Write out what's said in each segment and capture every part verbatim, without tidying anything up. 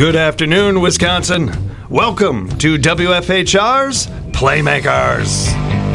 Good afternoon, Wisconsin. Welcome to W F H R's Playmakers.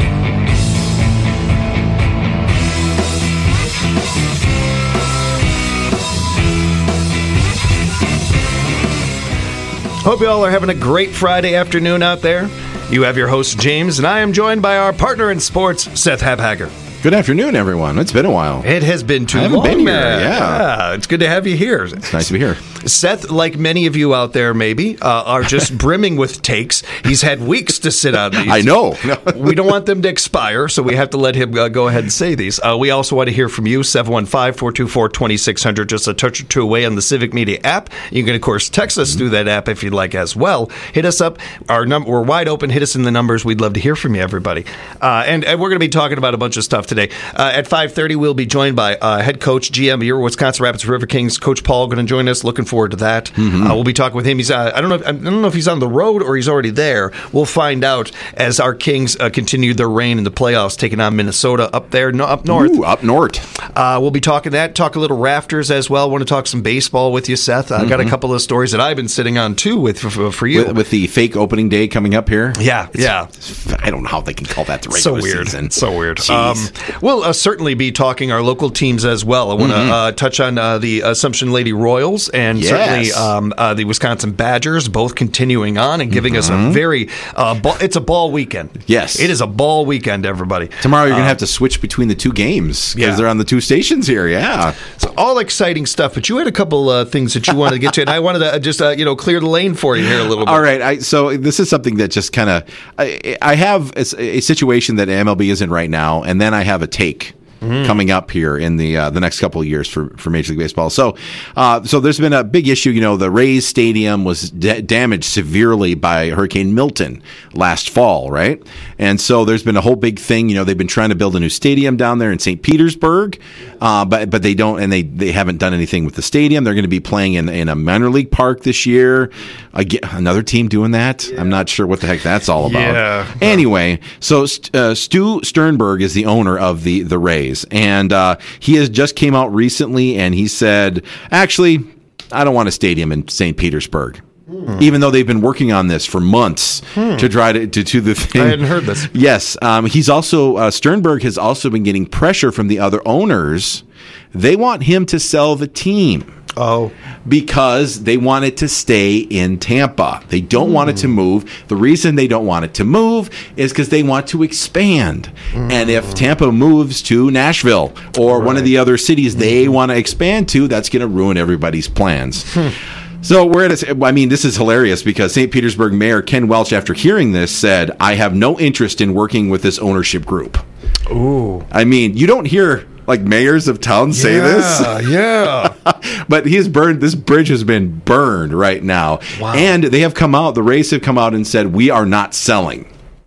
Hope you all are having a great Friday afternoon out there. You have your host, James, and I am joined by our partner in sports, Seth Habhager. Good afternoon, everyone. It's been a while. It has been too I haven't long, been here, man. yeah. yeah. It's good to have you here. It's nice to be here. Seth, like many of you out there, maybe, uh, are just brimming with takes. He's had weeks to sit on these. I know. We don't want them to expire, so we have to let him uh, go ahead and say these. Uh, we also want to hear from you, seven one five, four two four, two six zero zero, just a touch or two away on the Civic Media app. You can, of course, text us mm-hmm. through that app if you'd like as well. Hit us up. Our num- We're wide open. Hit us in the numbers. We'd love to hear from you, everybody. Uh, and, and we're going to be talking about a bunch of stuff today. Uh, at five thirty, we'll be joined by uh, head coach, G M of your Wisconsin Rapids River Kings, Coach Paul, going to join us. Looking forward to that. Mm-hmm. Uh, we'll be talking with him. He's uh, I don't know. If, I don't know if he's on the road or he's already there. We'll find out as our Kings uh, continue their reign in the playoffs, taking on Minnesota up there, no, up north. Ooh, up north. Uh, we'll be talking that. Talk a little Rafters as well. Want to talk some baseball with you, Seth? I mm-hmm. got a couple of stories that I've been sitting on too with for, for you with, with the fake opening day coming up here. Yeah, it's, yeah. It's, I don't know how they can call that the regular so weird. season. So weird. Um, we'll uh, certainly be talking our local teams as well. I want to mm-hmm. uh, touch on uh, the Assumption Lady Royals and yes. certainly um, uh, the Wisconsin Badgers, both continuing on and giving mm-hmm. us a very uh, ball, it's a ball weekend. Yes. It is a ball weekend, everybody. Tomorrow you're uh, going to have to switch between the two games because yeah. they're on the two stations here. Yeah. So all exciting stuff, but you had a couple uh, things that you wanted to get to, and I wanted to just uh, you know clear the lane for you here a little bit. All right. I, so this is something that just kind of I, I have a, a situation that M L B is in right now, and then I have a take. Mm. Coming up here in the uh, the next couple of years for, for Major League Baseball. So uh, so there's been a big issue. You know, the Rays Stadium was da- damaged severely by Hurricane Milton last fall, right? And so there's been a whole big thing. You know, they've been trying to build a new stadium down there in Saint Petersburg, uh, but but they don't, and they, they haven't done anything with the stadium. They're going to be playing in, in a minor league park this year. Again, another team doing that. Yeah. I'm not sure what the heck that's all about. Yeah. Anyway, so uh, Stu Sternberg is the owner of the, the Rays. And uh, he has just came out recently, and he said, actually, I don't want a stadium in Saint Petersburg. Hmm. Even though they've been working on this for months hmm. to try to, to do the thing. I hadn't heard this. Yes. Um, he's also, uh, Sternberg has also been getting pressure from the other owners. They want him to sell the team. Oh. Because they want it to stay in Tampa. They don't mm. want it to move. The reason they don't want it to move is because they want to expand. Mm. And if Tampa moves to Nashville or right. one of the other cities mm. they want to expand to, that's going to ruin everybody's plans. Hmm. So we're at a, I mean, this is hilarious because Saint Petersburg Mayor Ken Welch, after hearing this, said, I have no interest in working with this ownership group. Ooh. I mean, you don't hear... like mayors of towns say yeah, this. Yeah, But he has burned, this bridge has been burned right now. Wow. And they have come out, the Rays have come out and said, we are not selling.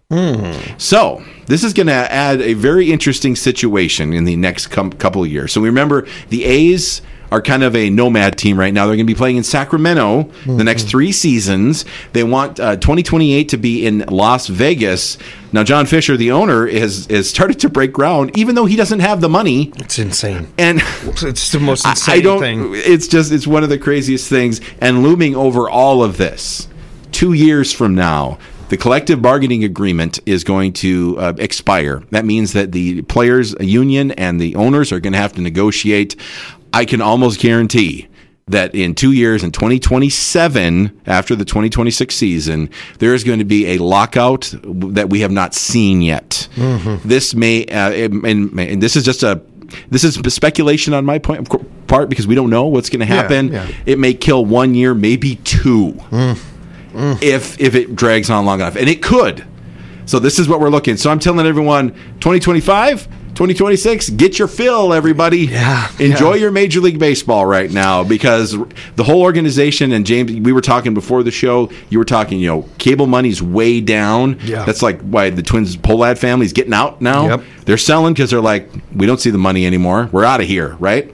Mm. So this is going to add a very interesting situation in the next com- couple of years. So we remember the A's are kind of a nomad team right now. They're going to be playing in Sacramento mm-hmm. the next three seasons. They want uh, twenty twenty-eight to be in Las Vegas. Now, John Fisher, the owner, has, has started to break ground, even though he doesn't have the money. It's insane. And it's the most insane I don't, thing. It's just, it's one of the craziest things. And looming over all of this, two years from now, the collective bargaining agreement is going to uh, expire. That means that the players' union and the owners are going to have to negotiate. I can almost guarantee that in two years, in twenty twenty-seven, after the twenty twenty-six season, there is going to be a lockout that we have not seen yet. Mm-hmm. This may, uh, and, and this is just a, this is speculation on my point, part because we don't know what's going to happen. Yeah, yeah. It may kill one year, maybe two, mm. Mm. if if it drags on long enough, and it could. So this is what we're looking. So I'm telling everyone, twenty twenty-five. twenty twenty-six, get your fill, everybody. Yeah, Enjoy yeah. your Major League Baseball right now because the whole organization, and James, we were talking before the show, you were talking, you know, cable money's way down. Yeah. That's like why the Twins Pohlad family's getting out now. Yep. They're selling because they're like, we don't see the money anymore. We're out of here, right?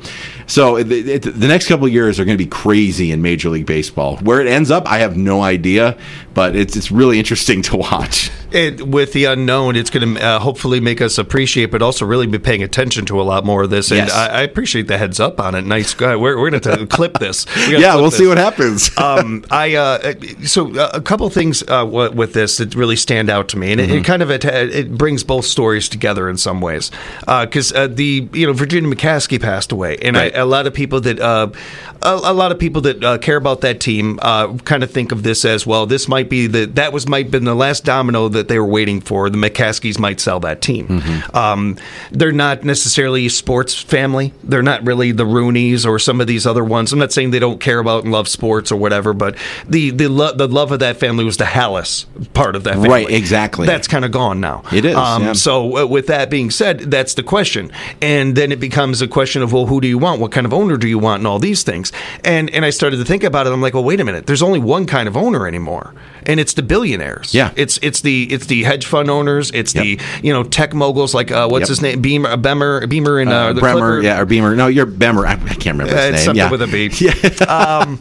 So it, it, the next couple of years are going to be crazy in Major League Baseball. Where it ends up, I have no idea, but it's it's really interesting to watch. It, with the unknown, it's going to uh, hopefully make us appreciate, but also really be paying attention to a lot more of this. And Yes. I, I appreciate the heads up on it. Nice guy. We're, we're going to clip this. We gotta Yeah, clip we'll this. see what happens. um, I uh, so uh, a couple things uh, w- with this that really stand out to me, and it, it kind of it, it brings both stories together in some ways. Because uh, uh, the you know Virginia McCaskey passed away, and Right. I, a lot of people that uh, a, a lot of people that uh, care about that team uh, kind of think of this as well. This might be the that was might been the last domino that they were waiting for. The McCaskies might sell that team. Mm-hmm. Um, they're not necessarily a sports family. They're not really the Rooneys or some of these other ones. I'm not saying they don't care about and love sports or whatever, but the the, lo- the love of that family was the Hallis part of that family. Right, exactly. That's kind of gone now. It is, Um, yeah. So uh, with that being said, that's the question. And then it becomes a question of, well, who do you want? What kind of owner do you want? And all these things. And and I started to think about it. I'm like, well, wait a minute. There's only one kind of owner anymore, and it's the billionaires. Yeah. It's it's the it's the hedge fund owners. It's Yep. the you know tech moguls like uh, what's Yep. his name? Beamer, Beamer, Beamer, and uh, Uh, the Bremer, Clipper. yeah, or Beamer. No, you're Bemer. I, I can't remember his Uh, it's name. something Yeah. with a B. Yeah. um,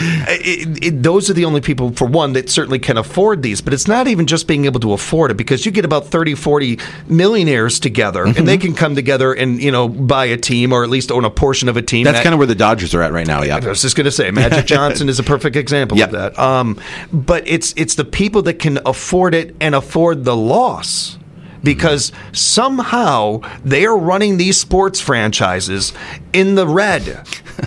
it, it, those are the only people, for one, that certainly can afford these. But it's not even just being able to afford it, because you get about thirty, forty millionaires together, Mm-hmm. and they can come together and you know buy a team or at least own a portion of a team. That's That- kind of where the Dodgers are at right now. Yeah. I was just going to say, Magic Johnson is a perfect example Yep. of that. Um, but it's it's the people that can afford it and afford the loss, because somehow they are running these sports franchises in the red.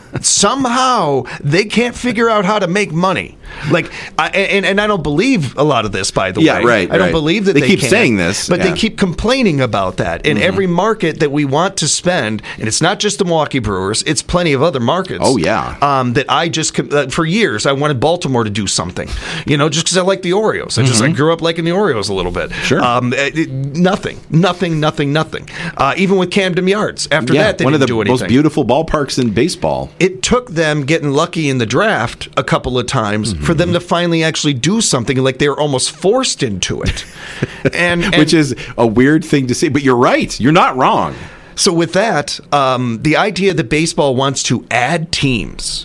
Somehow they can't figure out how to make money. Like, I, and and I don't believe a lot of this, by the Yeah, way. right, I don't right. believe that They they, keep can, saying this, but yeah. they keep complaining about that. In every market that we want to spend, and it's not just the Milwaukee Brewers, it's plenty of other markets. Oh, yeah. Um, that I just uh, for years I wanted Baltimore to do something, you know, just because I like the Oreos. I just I grew up liking the Oreos a little bit. Sure. Um, it- it- nothing, nothing, nothing, nothing. Uh, even with Camden Yards, after Yeah, that they one of didn't the do anything. most beautiful ballparks in baseball. It took them getting lucky in the draft a couple of times for them to finally actually do something, like they were almost forced into it. and, and Which is a weird thing to say, but you're right. You're not wrong. so with that, um, the idea that baseball wants to add teams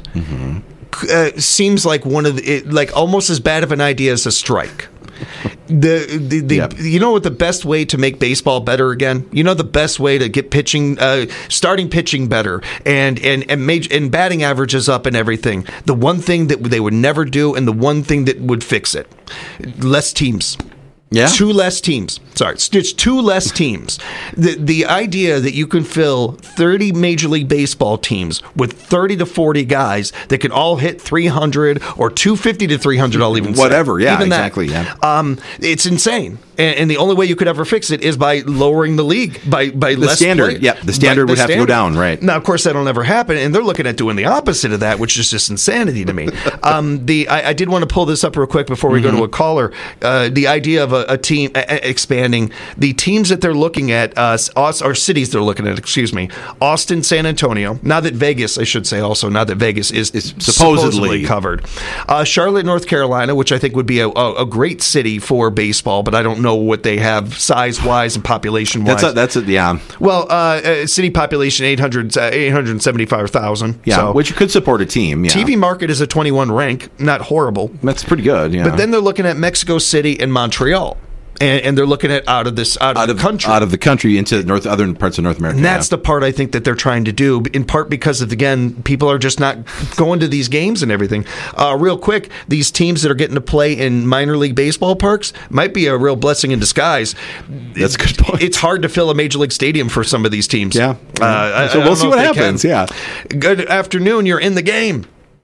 uh, seems like one of the, it, like almost as bad of an idea as a strike. The, the, the Yep. You know what the best way to make baseball better again? You know the best way to get pitching, uh, starting pitching better, and and and, major, and batting averages up and everything. The one thing that they would never do, and the one thing that would fix it: less teams. Yeah. Two less teams. Sorry, it's just two less teams. The the idea that you can fill thirty Major League Baseball teams with thirty to forty guys that can all hit three hundred or two fifty to three hundred, I'll even say. Whatever, yeah, Even that. exactly, yeah. Um, it's insane. And, and the only way you could ever fix it is by lowering the league, by, by The less standard, play- yep, the by standard would have to go down, right. Now, of course, that'll never happen, and they're looking at doing the opposite of that, which is just insanity to me. um, the I, I did want to pull this up real quick before we Mm-hmm. go to a caller. Uh, the idea of a, a team uh, expanding, the teams that they're looking at, uh, Aus- or cities they're looking at, excuse me, Austin, San Antonio. Now that Vegas, I should say also, now that Vegas is, Is supposedly, supposedly. covered. Uh, Charlotte, North Carolina, which I think would be a, a, a great city for baseball, but I don't know what they have size-wise and population-wise. That's a, that's a, yeah. Well, uh, uh, city population eight hundred, uh, eight hundred seventy-five thousand. Yeah, So which could support a team. Yeah. T V market is a twenty-one rank, not horrible. That's pretty good. Yeah. But then they're looking at Mexico City and Montreal, and, and they're looking at out of this out of out the of country. out of the country into north other parts of North America. and that's yeah. the part I think that they're trying to do, in part because of, again, people are just not going to these games and everything. Uh, real quick, these teams that are getting to play in minor league baseball parks might be a real blessing in disguise. That's a good point. It's hard to fill a major league stadium for some of these teams. Yeah. Uh, I- So I we'll don't see know what if they happens, can. yeah. Good afternoon. You're in the game.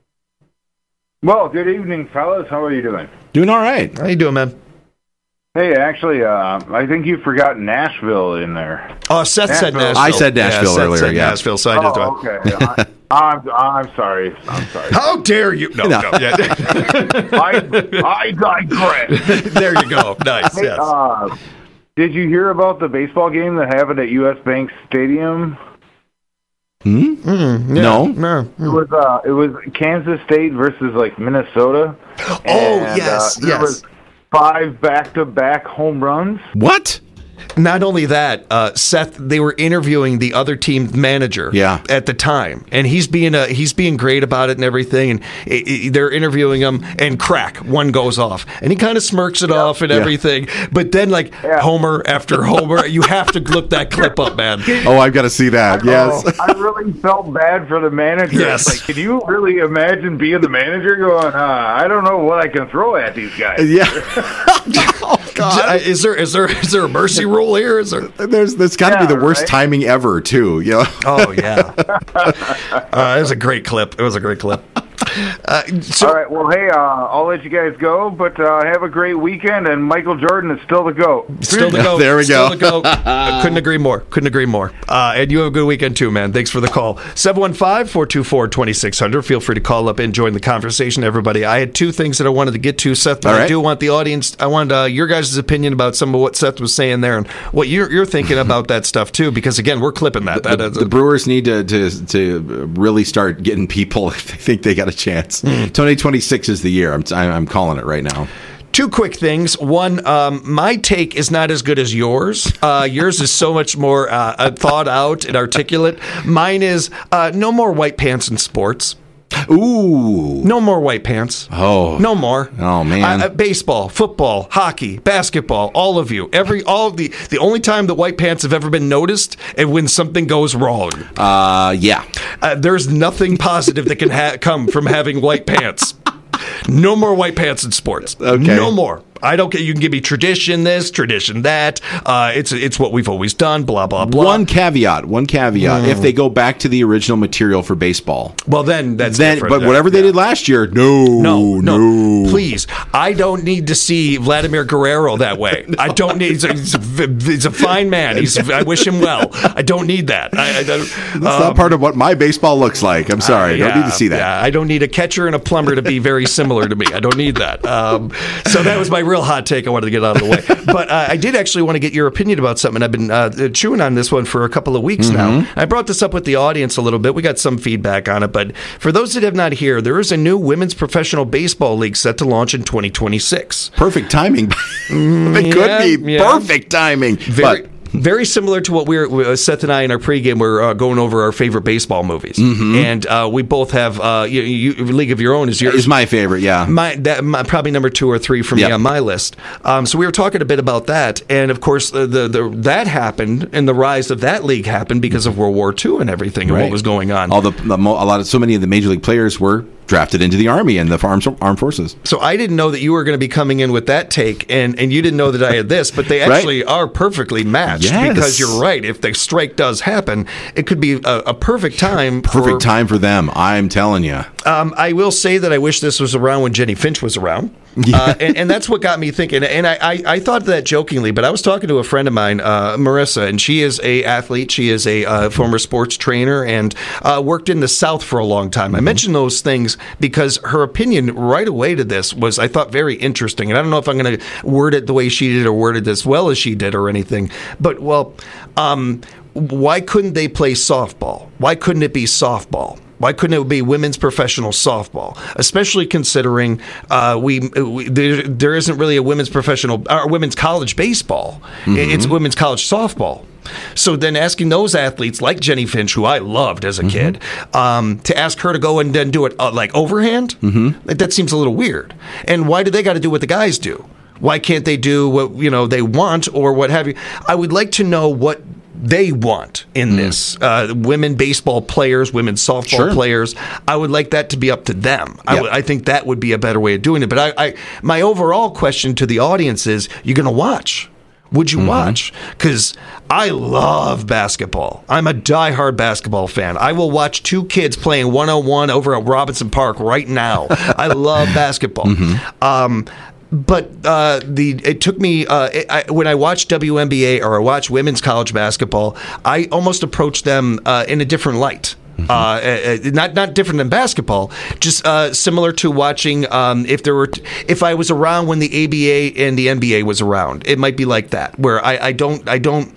Well, good evening, fellas. How are you doing? Doing all right. How you doing, man? Hey, actually, uh, I think you forgot Nashville in there. Oh, Seth said Nashville. Nashville. I said Nashville yeah, Seth earlier, Said yeah. Nashville. So I did. Oh, okay. I, I'm, I'm sorry. I'm sorry. How dare you? No, No. no. Yeah. I, I digress. There you go. Nice. Hey, Yes. uh, did you hear about the baseball game that happened at U S Bank Stadium? Hmm? No. No. It was uh, it was Kansas State versus like Minnesota. Oh, And, yes, uh, there yes. was five back-to-back home runs. What? Not only that, uh, Seth, they were interviewing the other team manager yeah. at the time, and he's being a, he's being great about it and everything, and it, it, they're interviewing him, and crack, one goes off, and he kind of smirks it yeah. off and yeah. everything, but then like yeah. Homer after Homer, you have to look that clip up, man. Oh, I've got to see that. I, yes, oh, I really felt bad for the manager. Yes, like, can you really imagine being the manager going, uh, I don't know what I can throw at these guys? Yeah. Oh, God. Is there is there is there a mercy rule here? Is there? There's that's got to yeah, be the worst right? timing ever, too. You know? Oh yeah, uh, it was a great clip. It was a great clip. Uh, so, all right. Well, hey, uh, I'll let you guys go, but uh, have a great weekend. And Michael Jordan is still the GOAT. Still the GOAT. There we still go. The GOAT. uh, couldn't agree more. Couldn't agree more. Uh, and you have a good weekend too, man. Thanks for the call. seven one five, four two four, two six zero zero. Feel free to call up and join the conversation, everybody. I had two things that I wanted to get to, Seth. But right. I do want the audience. I wanted uh, your guys' opinion about some of what Seth was saying there and what you're, you're thinking about that stuff too. Because again, we're clipping that. The, that the, the Brewers need to, to to really start getting people if they think they got a chance. Mm. twenty twenty-six is the year. I'm, I'm calling it right now. Two quick things. One, um, my take is not as good as yours. Uh, yours is so much more uh, thought out and articulate. Mine is uh, no more white pants in sports. Ooh. No more white pants. Oh. No more. Oh, man. Uh, baseball, football, hockey, basketball, all of you. Every, all of the, the only time the white pants have ever been noticed is when something goes wrong. Uh, yeah. Uh, there's nothing positive that can ha- come from having white pants. No more white pants in sports. Okay. No more. I don't care. You can give me tradition this, tradition that. Uh, it's it's what we've always done, blah, blah, blah. One caveat, one caveat. Mm. If they go back to the original material for baseball. Well, then that's then, different. But whatever yeah. they did last year, no, no, no, no. Please. I don't need to see Vladimir Guerrero that way. no. I don't need, he's a, he's, a, he's a fine man. He's, I wish him well. I don't need that. I, I don't, That's um, not part of what my baseball looks like. I'm sorry. Uh, yeah, I don't need to see that. Yeah, I don't need a catcher and a plumber to be very similar to me. I don't need that. Um, so that was my real hot take I wanted to get out of the way. But uh, I did actually want to get your opinion about something. I've been uh, chewing on this one for a couple of weeks mm-hmm. now. I brought this up with the audience a little bit. We got some feedback on it. But for those that have not heard, there is a new women's professional baseball league set to launch in twenty twenty-six. Perfect timing. It could yeah, be yeah. perfect timing. Very, but Very similar to what we were, Seth and I in our pregame were uh, going over our favorite baseball movies, mm-hmm. and uh, we both have uh, you, you, League of Your Own is yours. Is my favorite, yeah. My, that, my probably number two or three for me yep. on my list. Um, so we were talking a bit about that, and of course the, the, the that happened, and the rise of that league happened because of World War Two and everything, and right. what was going on. All the, the a lot of so many of the major league players were drafted into the Army and the armed, armed forces. So I didn't know that you were going to be coming in with that take, and, and you didn't know that I had this, but they actually right. are perfectly matched yes. because you're right. If the strike does happen, it could be a, a perfect time. Perfect for, time for them, I'm telling you. Um, I will say that I wish this was around when Jenny Finch was around. Yeah. Uh, and, and that's what got me thinking. And I, I, I thought that jokingly, but I was talking to a friend of mine, uh, Marissa, and she is a athlete. She is a uh, former sports trainer and uh, worked in the South for a long time. Mm-hmm. I mentioned those things because her opinion right away to this was, I thought, very interesting. And I don't know if I'm going to word it the way she did or word it as well as she did or anything. But, well, um, why couldn't they play softball? Why couldn't it be softball? Why couldn't it be women's professional softball? Especially considering uh, we, we there, there isn't really a women's professional or women's college baseball. Mm-hmm. It's women's college softball. So then asking those athletes like Jenny Finch, who I loved as a mm-hmm. kid, um, to ask her to go and then do it uh, like overhand, mm-hmm. like, that seems a little weird. And why do they got to do what the guys do? Why can't they do what you know they want or what have you? I would like to know what they want in mm. this. Uh, women baseball players, women softball sure. players. I would like that to be up to them. Yep. I, w- I think that would be a better way of doing it. But I, I my overall question to the audience is, you going to watch? Would you mm-hmm. watch? Because I love basketball. I'm a diehard basketball fan. I will watch two kids playing one oh one over at Robinson Park right now. I love basketball. Mm-hmm. Um, But uh, the it took me uh, it, I, when I watched W N B A or I watched women's college basketball, I almost approached them uh, in a different light. Mm-hmm. Uh, uh, not not different than basketball, just uh, similar to watching. Um, if there were, t- if I was around when the A B A and the N B A was around, it might be like that. Where I, I don't, I don't,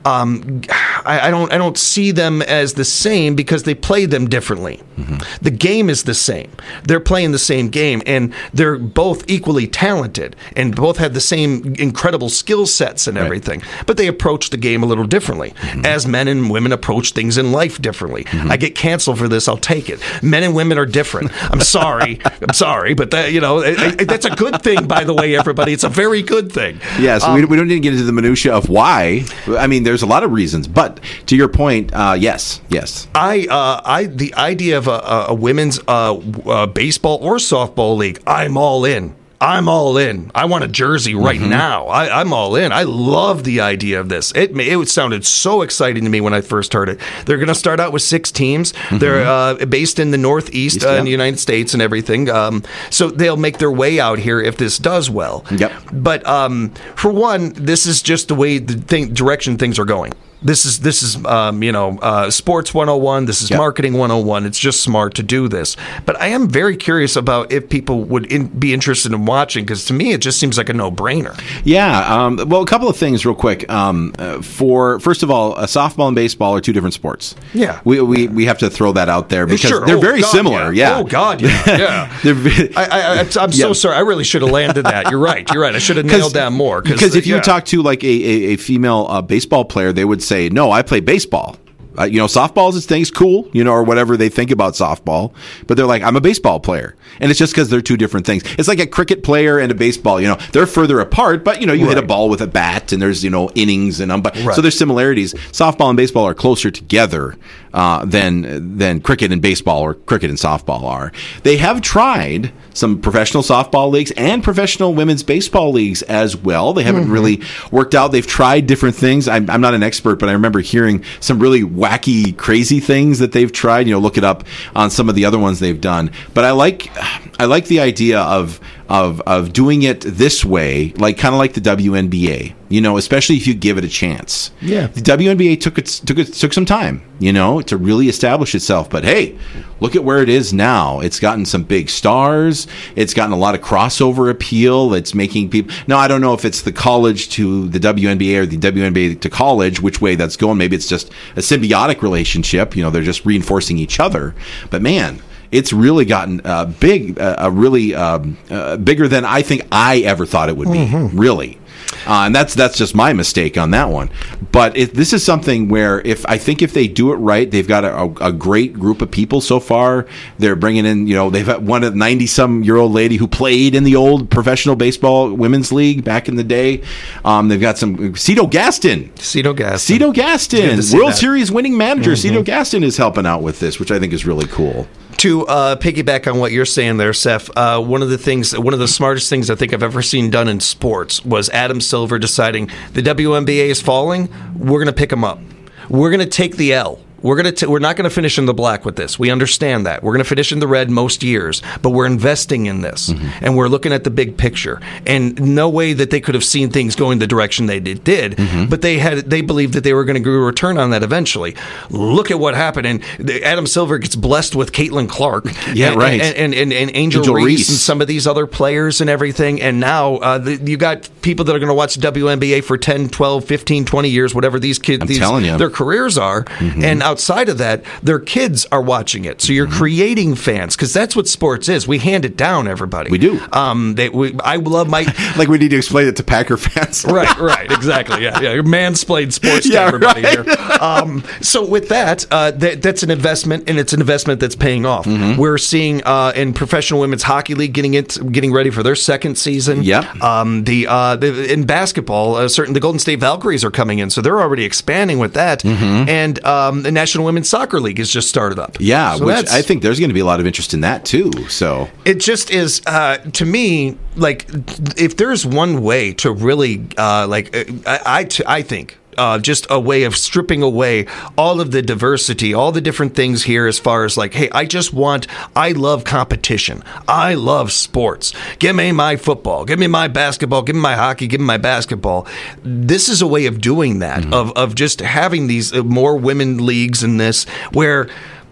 um, I, I don't I don't see them as the same because they play them differently. Mm-hmm. The game is the same. They're playing the same game, and they're both equally talented, and both have the same incredible skill sets and everything. Right. But they approach the game a little differently, mm-hmm. as men and women approach things in life differently. Mm-hmm. I get canceled for this. I'll take it. Men and women are different. I'm sorry. I'm sorry, but that, you know it, it, that's a good thing. By the way, everybody, it's a very good thing. Yes, um, we, we don't need to get into the minutia of why. I mean, there's a lot of reasons, but to your point, uh, yes, yes. I, uh, I, the idea of a, a women's uh, uh, baseball or softball league, I'm all in. I'm all in. I want a jersey right mm-hmm. now. I, I'm all in. I love the idea of this. It it sounded so exciting to me when I first heard it. They're going to start out with six teams. Mm-hmm. They're uh, based in the Northeast uh, yeah. in the United States and everything. Um, so they'll make their way out here if this does well. Yep. But um, for one, this is just the way the thing, direction things are going. This is this is um, you know uh, sports one oh one. This is yep. marketing one oh one. It's just smart to do this. But I am very curious about if people would in, be interested in watching, because to me it just seems like a no-brainer. Yeah. Um, well, a couple of things real quick. Um, uh, for first of all, uh, softball and baseball are two different sports. Yeah. We we, we have to throw that out there because sure. they're oh, very God, similar. Yeah. yeah. Oh God. Yeah. Yeah. very, I, I, I, I'm so yeah. sorry. I really should have landed that. You're right. You're right. I should have nailed that more. Because if yeah. you talk to like a, a, a female uh, baseball player, they would say, "No, I play baseball. Uh, you know, softball is its thing, it's cool, you know, or whatever they think about softball. But they're like, I'm a baseball player. And it's just because they're two different things. It's like a cricket player and a baseball, you know, they're further apart, but, you know, you right. hit a ball with a bat and there's, you know, innings and um, but, right. so there's similarities. Softball and baseball are closer together uh, than than cricket and baseball or cricket and softball are. They have tried some professional softball leagues and professional women's baseball leagues as well. They haven't mm-hmm. really worked out. They've tried different things. I'm, I'm not an expert, but I remember hearing some really wacky, crazy things that they've tried. You know, look it up on some of the other ones they've done. But I like, I like the idea of of of doing it this way, like kind of like the W N B A. You know, especially if you give it a chance. Yeah, the W N B A took it took it took some time, you know, to really establish itself. But hey, look at where it is now. It's gotten some big stars. It's gotten a lot of crossover appeal. It's making people. Now, I don't know if it's the college to the W N B A or the W N B A to college, which way that's going. Maybe it's just a symbiotic relationship. You know, they're just reinforcing each other. But man, it's really gotten uh, big, uh, uh, really um, uh, bigger than I think I ever thought it would be. Mm-hmm. Really. Uh, and that's that's just my mistake on that one. But it, this is something where if I think if they do it right, they've got a, a great group of people so far. They're bringing in, you know, they've got one ninety-some-year-old lady who played in the old professional baseball women's league back in the day. Um, they've got some Cito Gaston. Cito Gaston. Cito Gaston. World that. Series winning manager. Mm-hmm. Cito Gaston is helping out with this, which I think is really cool. To uh, piggyback on what you're saying there, Seth, uh, one of the things, one of the smartest things I think I've ever seen done in sports was Adam Silver deciding the W N B A is falling. We're going to pick them up. We're going to take the L. We're gonna t- we're not going to finish in the black with this. We understand that. We're going to finish in the red most years, but we're investing in this, mm-hmm. and we're looking at the big picture. And no way that they could have seen things going the direction they did, did mm-hmm. but they had they believed that they were going to return on that eventually. Look at what happened, and Adam Silver gets blessed with Caitlin Clark, yeah, and, right, and and, and, and Angel, Angel Reese, Reese and some of these other players and everything. And now uh, the, you got people that are going to watch the W N B A for ten, twelve, fifteen, twenty years, whatever these kids, I'm these, telling you. their careers are, mm-hmm. and outside of that, their kids are watching it. So you're mm-hmm. creating fans, because that's what sports is. We hand it down, everybody. We do. Um, they, we, I love my... like we need to explain it to Packer fans. right, right, exactly. Yeah, yeah. Mansplained sports to yeah, everybody right. here. Um, so with that, uh, that, that's an investment, and it's an investment that's paying off. Mm-hmm. We're seeing uh, in Professional Women's Hockey League getting it, getting ready for their second season. Yep. Um, the, uh, the in basketball, uh, certain the Golden State Valkyries are coming in, so they're already expanding with that. Mm-hmm. And um, the National Women's Soccer League has just started up. Yeah, so which I think there's going to be a lot of interest in that too. So it just is uh, to me, like, if there's one way to really uh, like I I, I think. Uh, just a way of stripping away all of the diversity, all the different things here as far as like, hey, I just want, I love competition. I love sports. Give me my football. Give me my basketball. Give me my hockey. Give me my basketball. This is a way of doing that, mm-hmm. of, of just having these uh, more women leagues in this where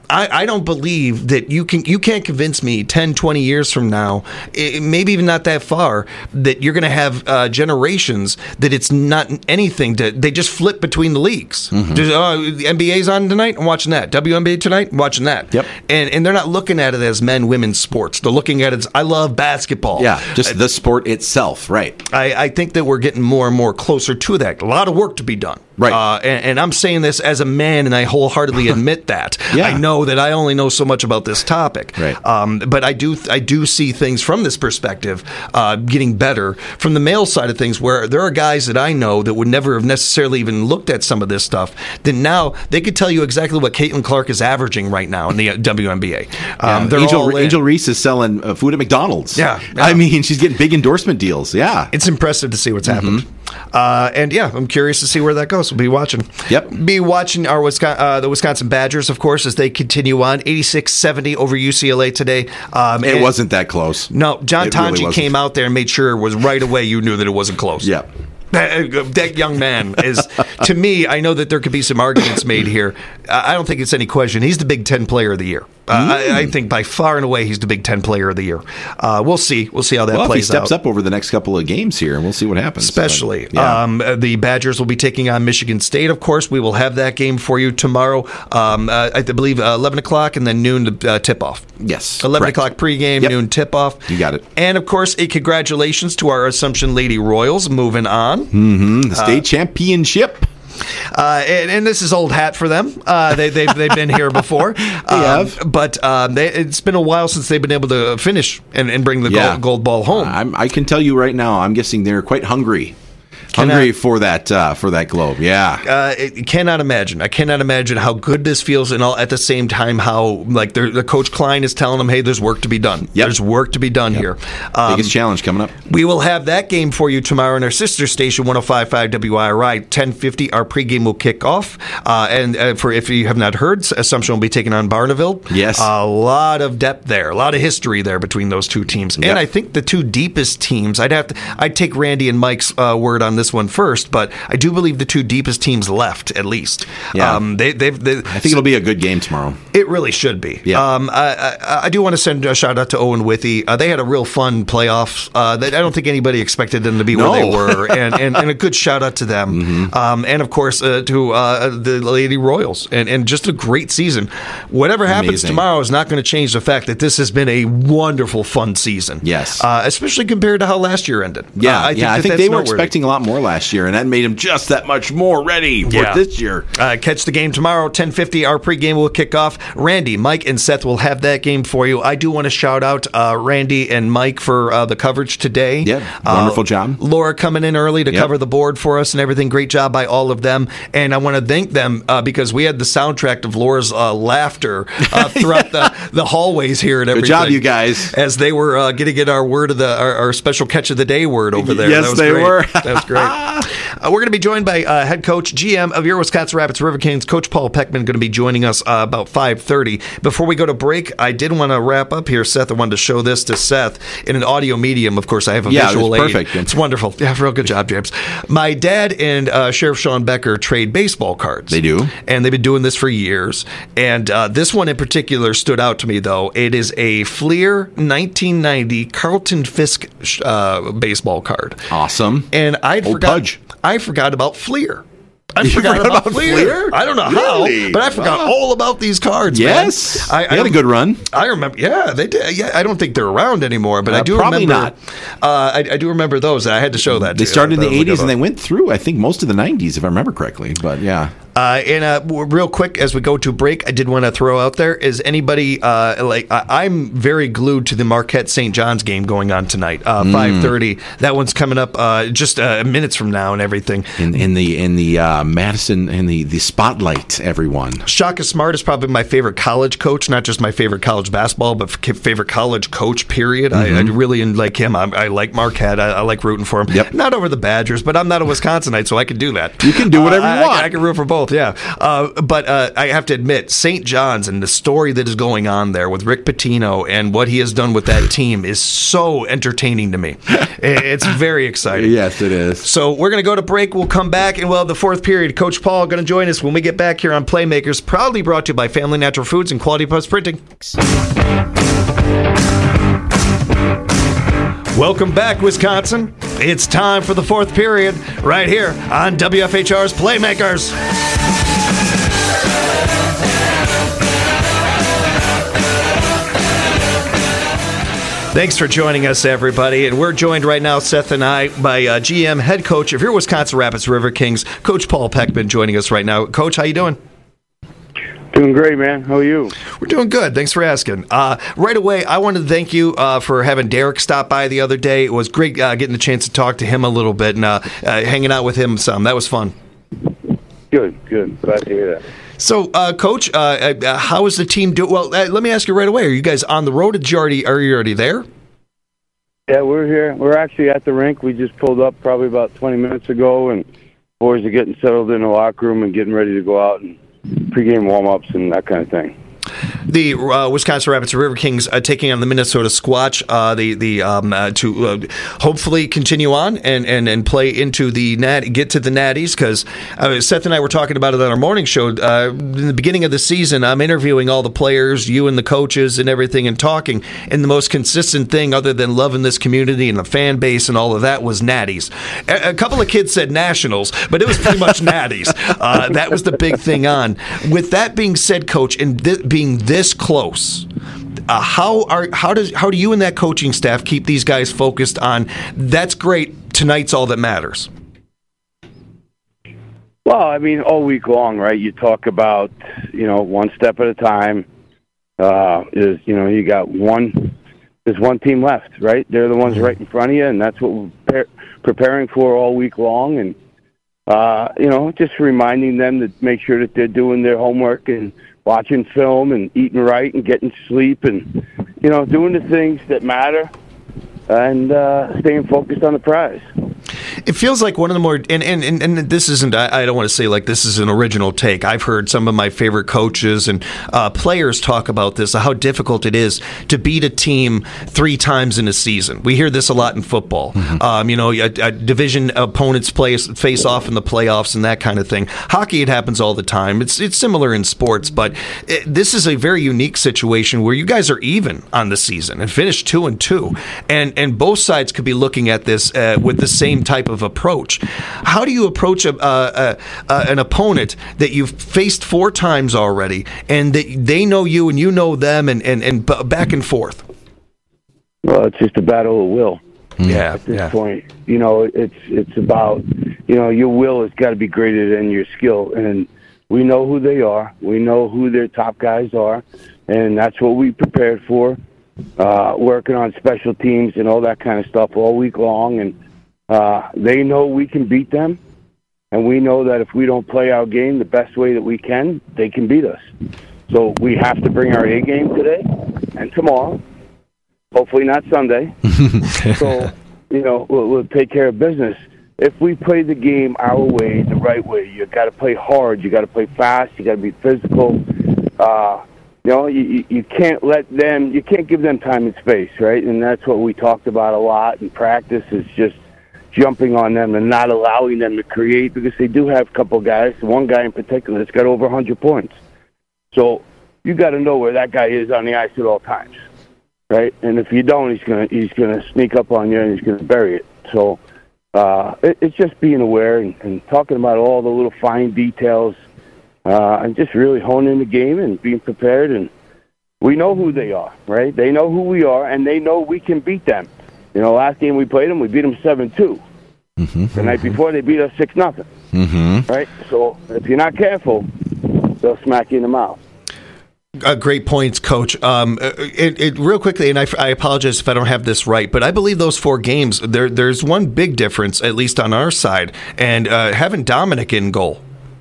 I, I don't believe that you can you can't convince me ten, twenty years from now, it, maybe even not that far, that you're going to have uh, generations that it's not anything to they just flip between the leagues. Mm-hmm. Just, uh, the N B A's on tonight, I'm watching that. W N B A tonight, I'm watching that. Yep. And and they're not looking at it as men women's sports. They're looking at it as I love basketball. Yeah, just uh, the sport itself, right? I, I think that we're getting more and more closer to that. A lot of work to be done. Right. Uh, and, and I'm saying this as a man, and I wholeheartedly admit that. Yeah. I know that I only know so much about this topic. Right. Um, but I do I do see things from this perspective uh, getting better. From the male side of things, where there are guys that I know that would never have necessarily even looked at some of this stuff, that now they could tell you exactly what Caitlin Clark is averaging right now in the W N B A. Um, yeah. Angel, Angel Reese is selling uh, food at McDonald's. Yeah, yeah. I mean, she's getting big endorsement deals. Yeah. It's impressive to see what's mm-hmm. happened. Uh, and yeah, I'm curious to see where that goes. We'll be watching. Yep. Be watching our Wisconsin, uh, the Wisconsin Badgers, of course, as they continue on. eighty-six seventy over U C L A today. Um, it wasn't that close. No, John it Tonji really came out there and made sure it was right away. You knew that it wasn't close. Yeah. That, that young man is, to me, I know that there could be some arguments made here. I don't think it's any question. He's the Big Ten Player of the Year. Uh, mm. I, I think by far and away he's the Big Ten Player of the Year. Uh, we'll see. We'll see how that well, plays out. If he steps out. up over the next couple of games here, and we'll see what happens. Especially, but, yeah. um, the Badgers will be taking on Michigan State, of course. We will have that game for you tomorrow, um, uh, I believe uh, eleven o'clock, and then noon to uh, tip-off. Yes, eleven correct. o'clock pregame, yep. noon tip-off. You got it. And, of course, a congratulations to our Assumption Lady Royals moving on. Mm-hmm. The state uh, championship. Uh, and, and this is old hat for them. Uh, they, they've, they've been here before. they um, have. But um, they, it's been a while since they've been able to finish and, and bring the yeah. gold, gold ball home. Uh, I'm, I can tell you right now, I'm guessing they're quite hungry. Hungry Cannot, for that uh, for that globe, yeah. Uh, it, cannot imagine. I cannot imagine how good this feels, and all at the same time how like the Coach Klein is telling them, "Hey, there's work to be done. Yep. There's work to be done yep. here." Um, Biggest challenge coming up. We will have that game for you tomorrow in our sister station, one oh five point five W I R I. ten fifty, our pregame will kick off, uh, and uh, for if you have not heard, Assumption will be taking on Barneville. Yes, a lot of depth there, a lot of history there between those two teams, yep. and I think the two deepest teams. I'd have to. I'd take Randy and Mike's uh, word on this one first, but I do believe the two deepest teams left, at least. Yeah. Um, they, they've, they, I think it'll be a good game tomorrow. It really should be. Yeah. Um, I, I, I do want to send a shout out to Owen Withy. Uh, they had a real fun playoffs. Uh, that I don't think anybody expected them to be no. where they were, and, and, and a good shout out to them. Mm-hmm. Um, and of course uh, to uh, the Lady Royals, and, and just a great season. Whatever happens Amazing. tomorrow is not going to change the fact that this has been a wonderful, fun season. Yes. Uh, especially compared to how last year ended. Yeah, uh, I think, yeah. I think they were noteworthy. expecting a lot more last year, and that made them just that much more ready for yeah. this year. Uh, catch the game tomorrow, ten fifty. Our pregame will kick off. Randy, Mike, and Seth will have that game for you. I do want to shout out uh, Randy and Mike for uh, the coverage today. Yeah, wonderful uh, job. Laura coming in early to yep. cover the board for us and everything. Great job by all of them. And I want to thank them uh, because we had the soundtrack of Laura's uh, laughter uh, throughout the, the hallways here and everything. Good job, you guys. As they were uh, getting at our word of the our, our special catch of the day word over there. Yes, that was they great. were. That was great. uh, we're going to be joined by uh, head coach, G M of your Wisconsin Rapids River Kings, Coach Paul Peckman, going to be joining us uh, about five thirty. Before we go to break, I did want to wrap up here, Seth. I wanted to show this to Seth in an audio medium. Of course, I have a yeah, visual it's aid. perfect. It's wonderful. Yeah, real good job, James. My dad and uh, Sheriff Sean Becker trade baseball cards. They do. And they've been doing this for years. And uh, this one in particular stood out to me, though. It is a Fleer nineteen ninety Carlton Fisk uh, baseball card. Awesome. And I'd Old forgot, Pudge. I forgot about Fleer. I You forgot, forgot about, about Fleer. Fleer? I don't know Really? how, but I forgot Wow. all about these cards. Yes. man. I, They had a good run. I remember. Yeah, they did. Yeah, I don't think they're around anymore, but Uh, I do probably remember. not. Uh, I, I do remember those. I had to show that. They to you. started in That the was a good eighties and one. they went through, I think, most of the nineties, if I remember correctly. But yeah. Uh, and uh, w- real quick, as we go to break, I did want to throw out there: is anybody uh, like I- I'm very glued to the Marquette Saint John's game going on tonight, uh, Mm. five thirty. That one's coming up uh, just uh, minutes from now, and everything. In, in the in the uh, Madison in the, the spotlight, everyone. Shaka Smart is probably my favorite college coach, not just my favorite college basketball, but f- favorite college coach. Period. Mm-hmm. I, I really like him. I, I like Marquette. I, I like rooting for him. Yep. Not over the Badgers, but I'm not a Wisconsinite, so I can do that. You can do whatever uh, you want. I, I, I can root for both. both, yeah. Uh, but uh, I have to admit, Saint John's and the story that is going on there with Rick Pitino and what he has done with that team is so entertaining to me. It's very exciting. Yes, it is. So we're going to go to break. We'll come back, and we'll have the fourth period. Coach Paul going to join us when we get back here on Playmakers, proudly brought to you by Family Natural Foods and Quality Plus Printing. Welcome back, Wisconsin. It's time for the fourth period right here on W F H R's Playmakers. Thanks for joining us, everybody. And we're joined right now, Seth and I, by uh, G M, head coach of your Wisconsin Rapids River Kings, Coach Paul Peckman, joining us right now. Coach, how you doing? Doing great, man. How are you? We're doing good. Thanks for asking. Uh, right away, I wanted to thank you uh, for having Derek stop by the other day. It was great uh, getting the chance to talk to him a little bit and uh, uh, hanging out with him some. That was fun. Good, good. Glad to hear that. So, uh, Coach, uh, uh, how is the team doing? Well, uh, let me ask you right away. Are you guys on the road? Did you already, are you already there? Yeah, we're here. We're actually at the rink. We just pulled up probably about twenty minutes ago, and boys are getting settled in the locker room and getting ready to go out and pregame warm-ups and that kind of thing. The uh, Wisconsin Rapids River Kings uh, taking on the Minnesota Squatch uh, the the um, uh, to uh, hopefully continue on and, and, and play into the nat get to the Natties, because uh, Seth and I were talking about it on our morning show. Uh, in the beginning of the season, I'm interviewing all the players, you and the coaches and everything, and talking. And the most consistent thing, other than loving this community and the fan base and all of that, was Natties. A, a couple of kids said Nationals, but it was pretty much Natties. Uh, that was the big thing on. With that being said, Coach, and th- being this close, uh, how are how does how do you and that coaching staff keep these guys focused on that's great, tonight's all that matters? Well, I mean, all week long, right? You talk about, you know, one step at a time. Uh, is you know, you got one. There's one team left, right? They're the ones right in front of you, and that's what we're pre- preparing for all week long. And uh, you know, just reminding them to make sure that they're doing their homework and watching film and eating right and getting sleep and, you know, doing the things that matter and uh, staying focused on the prize. It feels like one of the more, and, and, and, and this isn't, I, I don't want to say like this is an original take. I've heard some of my favorite coaches and uh, players talk about this, how difficult it is to beat a team three times in a season. We hear this a lot in football. Mm-hmm. Um, you know, a, a division opponents play, face off in the playoffs and that kind of thing. Hockey, it happens all the time. It's it's similar in sports, but it, this is a very unique situation where you guys are even on the season and finished two and two. And, and both sides could be looking at this uh, with the same type of approach. How do you approach a, uh, uh, an opponent that you've faced four times already, and that they know you and you know them, and, and, and b- back and forth? Well, it's just a battle of will. Yeah, at this yeah. point, you know, it's it's about, you know, your will has got to be greater than your skill, and we know who they are. We know who their top guys are, and that's what we prepared for. Uh, working on special teams and all that kind of stuff all week long, and uh, they know we can beat them, and we know that if we don't play our game the best way that we can, they can beat us. So we have to bring our A game today and tomorrow, hopefully not Sunday. So, you know, we'll, we'll take care of business. If we play the game our way, the right way, you got to play hard, you got to play fast, you got to be physical. Uh, You know, you, you can't let them, you can't give them time and space, right? And that's what we talked about a lot in practice, is just jumping on them and not allowing them to create, because they do have a couple guys, one guy in particular that's got over one hundred points. So you got to know where that guy is on the ice at all times, right? And if you don't, he's going to he's gonna sneak up on you and he's going to bury it. So uh, it, it's just being aware and, and talking about all the little fine details. Uh, and just really honing the game and being prepared. And we know who they are, right? They know who we are, and they know we can beat them. You know, last game we played them, we beat them seven two. Mm-hmm. The night before, they beat us six nothing. Mm-hmm. Right? So if you're not careful, they'll smack you in the mouth. Uh, great points, Coach. Um, it, it, real quickly, and I, I apologize if I don't have this right, but I believe those four games, there, there's one big difference, at least on our side, and uh, having Dominic in goal.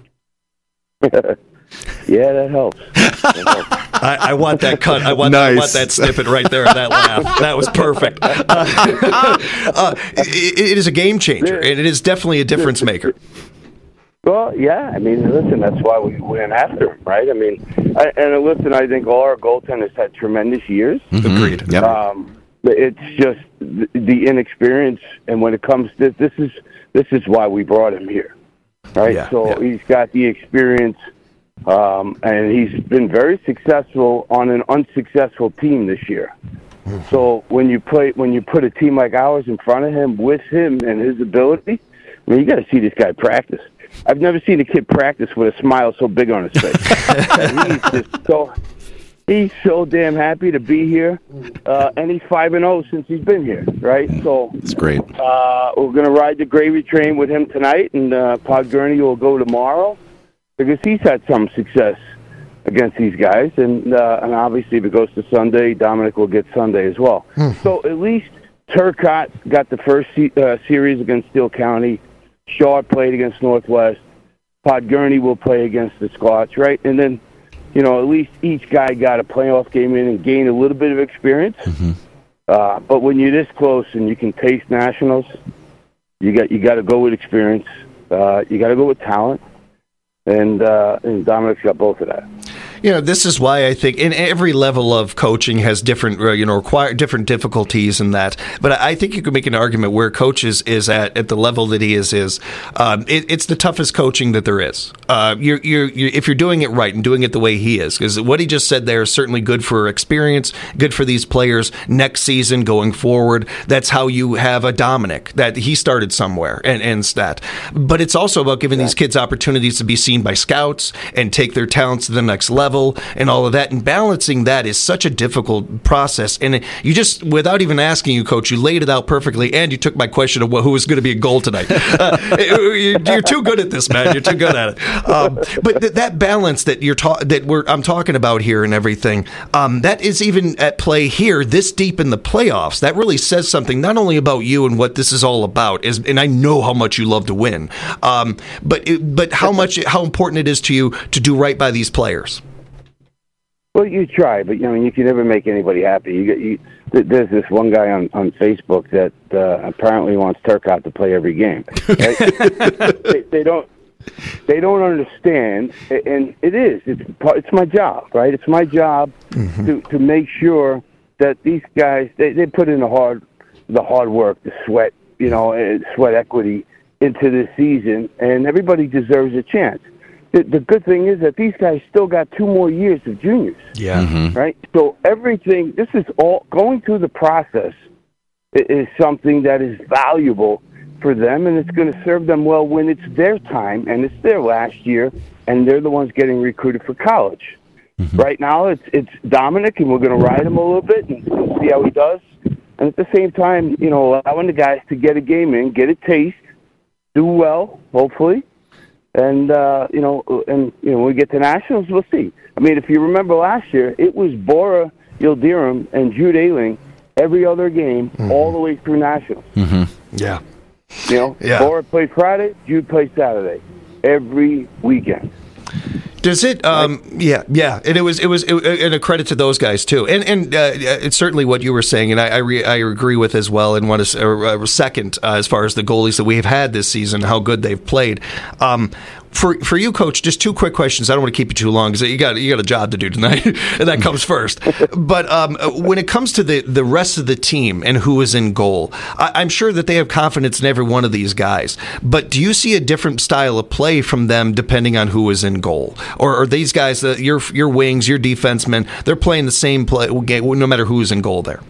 Yeah, that helps. That helps. I, I want that cut. I want, nice. I want that snippet right there. That laugh. That was perfect. Uh, uh, it, it is a game changer, and it is definitely a difference maker. Well, yeah. I mean, listen, that's why we went after him, right? I mean, I, and listen, I think all our goaltenders had tremendous years. Mm-hmm. Agreed. Yep. Um, but it's just the, the inexperience, and when it comes to this, is this is why we brought him here, right? Yeah, so yeah. he's got the experience, um, and he's been very successful on an unsuccessful team this year. Mm-hmm. So when you play, when you put a team like ours in front of him, with him and his ability, I mean, you got to see this guy practice. I've never seen a kid practice with a smile so big on his face. he's just so he's so damn happy to be here, uh, and he's five and zero since he's been here. Right, so It's great. uh, we're gonna ride the gravy train with him tonight, and uh, Pod Gurney will go tomorrow because he's had some success against these guys, and uh, and obviously if it goes to Sunday, Dominic will get Sunday as well. So at least Turcotte got the first se- uh, series against Steele County. Shaw played against Northwest. Pod Gurney will play against the Scots, right? And then, you know, at least each guy got a playoff game in and gained a little bit of experience. Mm-hmm. Uh, but when you're this close and you can taste nationals, you got you got to go with experience. Uh, you got to go with talent, and uh, and Dominic's got both of that. You know, this is why I think in every level of coaching has different, uh, you know, require different difficulties in that. But I think you could make an argument where coach is, is at at the level that he is is um, it, it's the toughest coaching that there is. Uh, you're, you're, you're if you're doing it right and doing it the way he is, because what he just said there is certainly good for experience, good for these players next season going forward. That's how you have a Dominic that he started somewhere and ends that. But it's also about giving yeah. these kids opportunities to be seen by scouts and take their talents to the next level. And all of that, and balancing that is such a difficult process. And you just, without even asking you, Coach, you laid it out perfectly, and you took my question of who was going to be a goal tonight. Uh, you're too good at this, man. You're too good at it. Um, but th- that balance that you're ta- that we're I'm talking about here and everything, um, that is even at play here, this deep in the playoffs. That really says something not only about you and what this is all about, is, and I know how much you love to win, um, but it, but how much how important it is to you to do right by these players. Well, you try, but I mean, you can never make anybody happy. You get, you, there's this one guy on, on Facebook that uh, apparently wants Turcotte to play every game. Right? they, they don't, they don't understand, and it is. It's it's my job, right? It's my job mm-hmm. to to make sure that these guys they, they put in the hard the hard work, the sweat, you know, sweat equity into this season, and everybody deserves a chance. The, the good thing is that these guys still got two more years of juniors. Yeah. Mm-hmm. Right? So everything, this is all, going through the process is something that is valuable for them, and it's going to serve them well when it's their time, and it's their last year, and they're the ones getting recruited for college. Mm-hmm. Right now, it's it's Dominic, and we're going to ride him a little bit and see how he does. And at the same time, you know, allowing the guys to get a game in, get a taste, do well, hopefully. And, uh, you know, and you know, when we get to nationals, we'll see. I mean, if you remember last year, it was Bora Yildirim and Jude Ayling every other game mm-hmm. all the way through nationals. Mm-hmm. Yeah. You know, yeah. Bora played Friday, Jude played Saturday, every weekend. Does it? Um, yeah, yeah. And it was, it was, it, and a credit to those guys too. And and uh, it's certainly what you were saying, and I I, re, I agree with as well. And want to uh, second uh, as far as the goalies that we have had this season, how good they've played. Um, For for you, Coach, just two quick questions. I don't want to keep you too long because you got you got a job to do tonight, and that comes first. But um, when it comes to the, the rest of the team and who is in goal, I, I'm sure that they have confidence in every one of these guys. But do you see a different style of play from them depending on who is in goal, or are these guys, uh, your your wings, your defensemen, they're playing the same play no matter who's in goal there?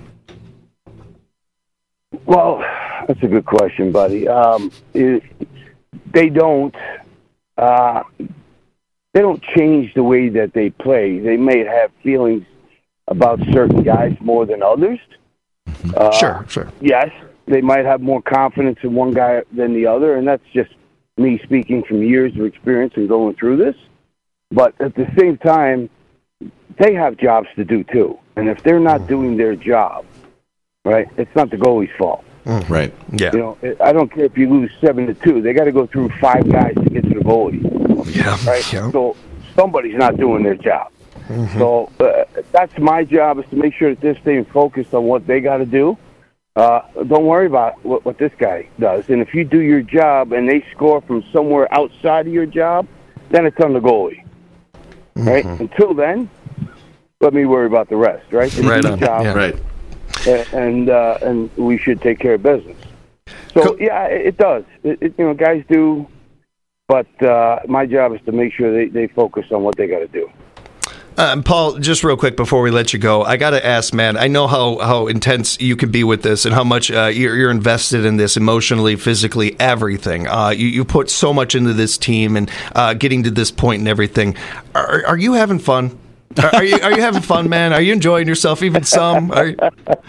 Well, that's a good question, buddy. Um, it, they don't. Uh, they don't change the way that they play. They may have feelings about certain guys more than others. Uh, sure, sure. Yes, they might have more confidence in one guy than the other, and that's just me speaking from years of experience and going through this. But at the same time, they have jobs to do too. And if they're not doing their job, right, it's not the goalie's fault. Mm. Right. Yeah. You know, I don't care if you lose seven to two. They got to go through five guys to get to the goalie. Yeah. Right. Yeah. So somebody's not doing their job. Mm-hmm. So uh, that's my job, is to make sure that they're staying focused on what they got to do, Uh, don't worry about what, what this guy does. And if you do your job and they score from somewhere outside of your job, then it's on the goalie. Mm-hmm. Right? Until then, let me worry about the rest. Right? It's right your on. job, Yeah. Right. And uh, and we should take care of business. So yeah, it, it does. It, it, you know, guys do, but uh, my job is to make sure they, they focus on what they got to do. Um, Paul, just real quick before we let you go, I got to ask, man, I know how, how intense you can be with this and how much uh, you're, you're invested in this emotionally, physically, everything. Uh, you, you put so much into this team and uh, getting to this point and everything. Are, are you having fun? Are, are you are you having fun, man? Are you enjoying yourself even some? Are you...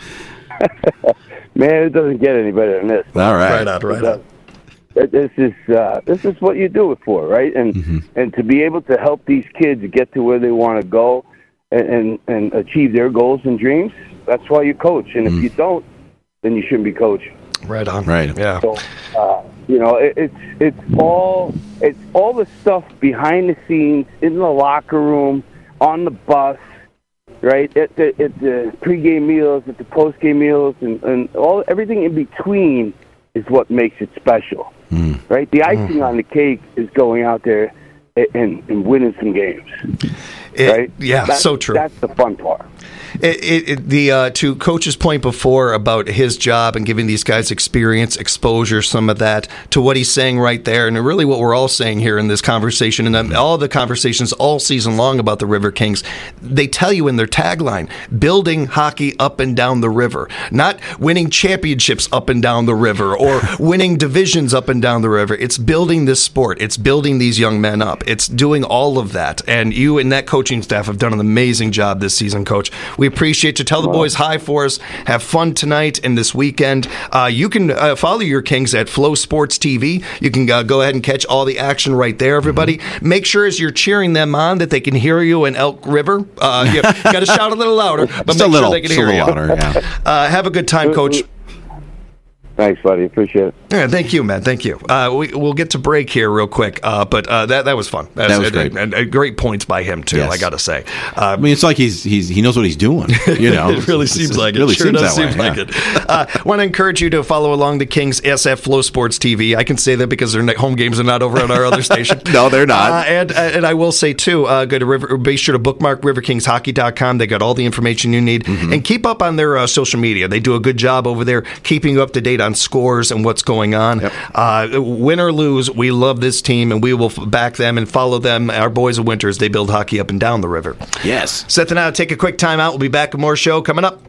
Man, it doesn't get any better than this. All right. Right on, right on. This is uh, this is what you do it for, right? And mm-hmm. and to be able to help these kids get to where they want to go and, and, and achieve their goals and dreams, that's why you coach. And mm. if you don't, then you shouldn't be coaching. Right on. Right. Yeah. So, uh, you know, it, it's it's all it's all the stuff behind the scenes, in the locker room, on the bus, right? At the at the pregame meals, at the postgame meals, and, and all everything in between is what makes it special. Mm. Right? The icing mm. on the cake is going out there and, and winning some games. It, right? Yeah, that's, so true. That's the fun part. It, it, it, the uh, to Coach's point before about his job and giving these guys experience, exposure, some of that to what he's saying right there, and really what we're all saying here in this conversation, and all the conversations all season long about the River Kings, they tell you in their tagline, building hockey up and down the river, not winning championships up and down the river or winning divisions up and down the river. It's building this sport. It's building these young men up. It's doing all of that, and you and that coaching staff have done an amazing job this season, Coach. We appreciate you. Tell the boys hi for us. Have fun tonight and this weekend. Uh, you can uh, follow your Kings at Flow Sports T V. You can uh, go ahead and catch all the action right there, everybody. Mm-hmm. Make sure as you're cheering them on that they can hear you in Elk River. Uh, you got to shout a little louder, but just make a little, sure they can hear you. Louder, yeah. uh, have a good time, Coach. Thanks, buddy. Appreciate it. Yeah, thank you, man. Thank you. Uh, we, we'll get to break here real quick, uh, but uh, that that was fun. That, that was and, great. And, and great points by him too. Yes. I got to say. Uh, I mean, it's like he's he's he knows what he's doing. You know, it really seems it's, like it. Really it. Sure seems does that seem way, like yeah. it. Uh, I want to encourage you to follow along the Kings S F Flow Sports T V. I can say that because their home games are not over on our other station. No, they're not. Uh, and and I will say too, uh, go to River. Be sure to bookmark river kings hockey dot com. They got all the information you need, mm-hmm. and keep up on their uh, social media. They do a good job over there, keeping you up to date on scores and what's going on. Yep. Uh, win or lose, we love this team, and we will back them and follow them. Our boys of Winters, they build hockey up and down the river. Yes. Seth and I will take a quick time out. We'll be back with more show coming up.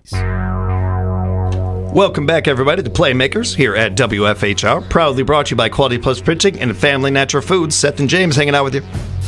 Welcome back, everybody, to Playmakers here at W F H R. Proudly brought to you by Quality Plus Printing and Family Natural Foods. Seth and James hanging out with you.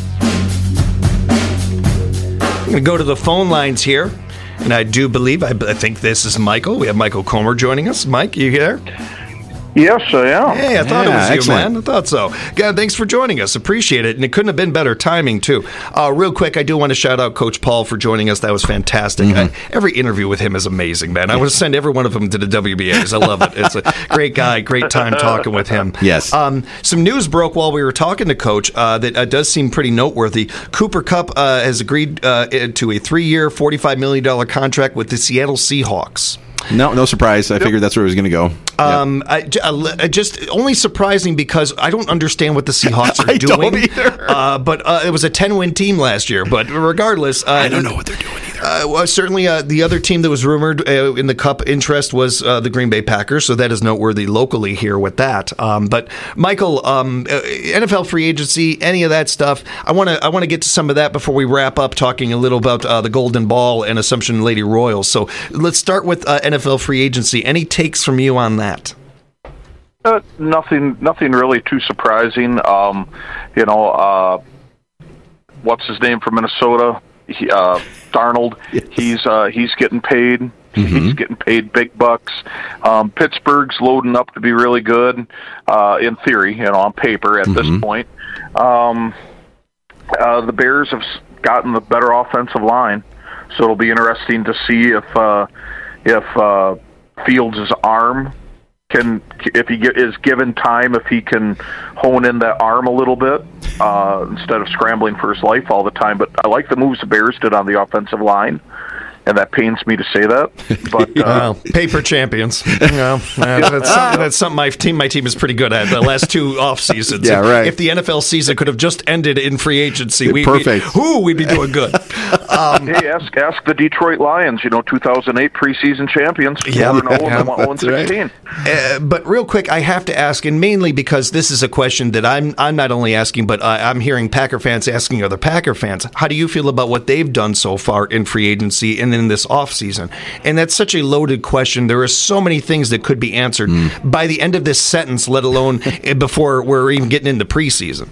I'm going to go to the phone lines here, and I do believe, I, I think this is Michael. We have Michael Comer joining us. Mike, you here? Yes, I am. Hey, I thought Yeah, it was excellent. you, man. I thought so. God, thanks for joining us. Appreciate it. And it couldn't have been better timing, too. Uh, real quick, I do want to shout out Coach Paul for joining us. That was fantastic. Mm-hmm. I, every interview with him is amazing, man. I want to send every one of them to the W B As. I love it. It's a great guy. Great time talking with him. Yes. Um, some news broke while we were talking to Coach uh, that uh, does seem pretty noteworthy. Cooper Kupp uh, has agreed uh, to a three-year, forty-five million dollars contract with the Seattle Seahawks. No, no surprise. I figured that's where it was going to go. Um, I, I, just only surprising because I don't understand what the Seahawks are I doing. Don't either. Uh, but uh, it was a ten-win team last year. But regardless, uh, I don't know what they're doing either. Uh, well, certainly, uh, the other team that was rumored uh, in the Cup interest was uh, the Green Bay Packers, so that is noteworthy locally here with that. Um, but Michael, um, uh, N F L free agency, any of that stuff. I want to I want to get to some of that before we wrap up, talking a little about uh, the Golden Ball and Assumption Lady Royals. So let's start with uh, N F L free agency. Any takes from you on that? Uh, nothing, nothing really too surprising. Um, you know, uh, what's his name from Minnesota? He, uh, Darnold. Yes. He's uh, he's getting paid. Mm-hmm. He's getting paid big bucks. Um, Pittsburgh's loading up to be really good, uh, in theory, you know, on paper at mm-hmm. this point. Um, uh, the Bears have gotten the better offensive line, so it'll be interesting to see if uh, if uh, Fields' arm can, if he get, is given time, if he can hone in that arm a little bit uh, instead of scrambling for his life all the time. But I like the moves the Bears did on the offensive line. and that pains me to say that. But uh, well, paper champions. Well, that's, something, that's something my team my team is pretty good at. The last two off seasons. Yeah, right. If the N F L season could have just ended in free agency, we perfect. We, ooh, we'd be doing good. Um, hey, ask ask the Detroit Lions. You know, two thousand eight preseason champions. Yeah, four and oh, yeah, and one and sixteen. Right. Uh, but real quick, I have to ask, and mainly because this is a question that I'm I'm not only asking, but uh, I'm hearing Packer fans asking other Packer fans. How do you feel about what they've done so far in free agency and in this offseason? And that's such a loaded question. There are so many things that could be answered mm. by the end of this sentence, let alone before we're even getting into preseason.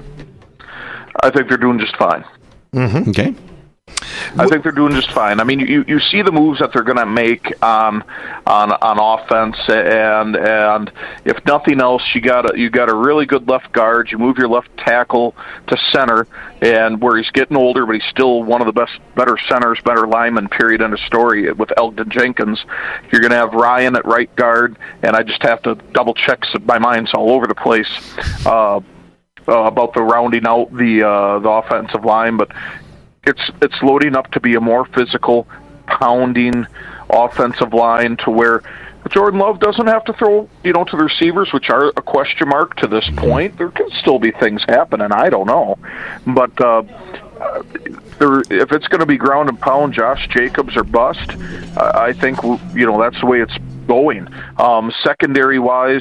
I think they're doing just fine. Mm-hmm. Okay. I think they're doing just fine. I mean, you, you see the moves that they're going to make on on on offense, and and if nothing else, you got a you got a really good left guard. You move your left tackle to center, and where he's getting older, but he's still one of the best, better centers, better linemen. Period. End of story. With Elgton Jenkins, you're going to have Ryan at right guard, and I just have to double check. My mind's all over the place uh, uh, about the rounding out the uh, the offensive line, but. It's it's loading up to be a more physical, pounding offensive line to where Jordan Love doesn't have to throw, you know, to the receivers, which are a question mark to this point. There can still be things happening. I don't know, but uh, there, if it's going to be ground and pound, Josh Jacobs or bust, uh, I think you know that's the way it's going. Um, secondary wise,